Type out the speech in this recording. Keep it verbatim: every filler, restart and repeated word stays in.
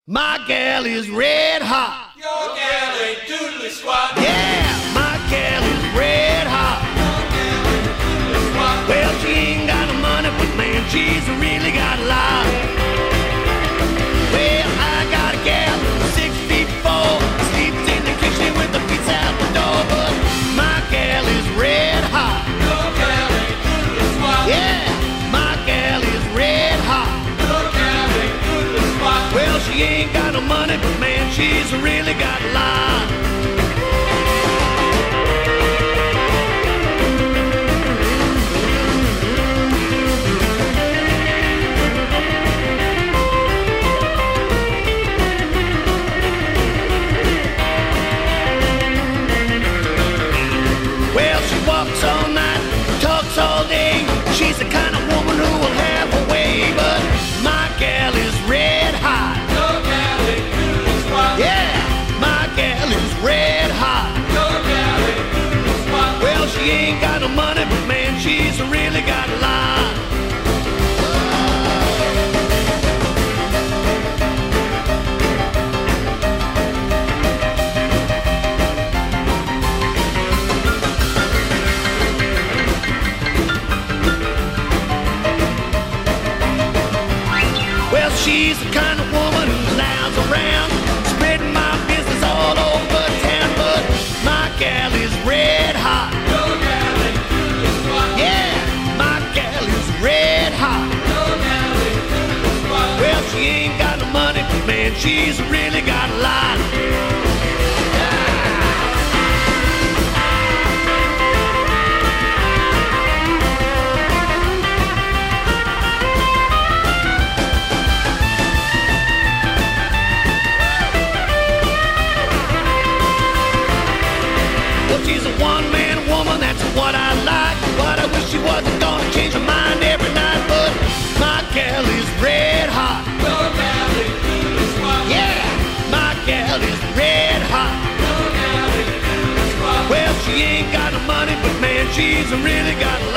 My gal is red hot. Your gal ain't doodly squat. Yeah, my gal is red hot. Your gal ain't doodly squat. Well, she ain't got no money, but man, she's really got a lot. Well, I got a gal, six feet four, sleeps in the kitchen with the feet out the door. But my gal is red hot. Your gal ain't doodly squat. Yeah, my gal is red hot. Your gal ain't doodly squat. Well, she ain't got no money, but man, she's really got a lot. Well, she walks all night, talks all day. She's the kind of woman who will have her way. But my gal is red hot. Your gal ain't doodly squat. Yeah, my gal is red hot. Your gal ain't doodly squat. Well, she ain't got no money, but man, she's really got a lot. Well, she's the kind of woman who lies around, spreading my business all over town. But my gal is red hot. Your gal ain't doodly squat. Yeah, my gal is red hot. Your gal ain't doodly squat. Well, she ain't got no money, but man, she's really got a lot. Well, she's a one-man woman, that's what I like. But I wish she wasn't gonna change her mind every night. But my gal is red hot. Your gal ain't doodly squat. Yeah, my gal is red hot. Your gal ain't doodly squat. Well, she ain't got no money, but man, she's really got a lot.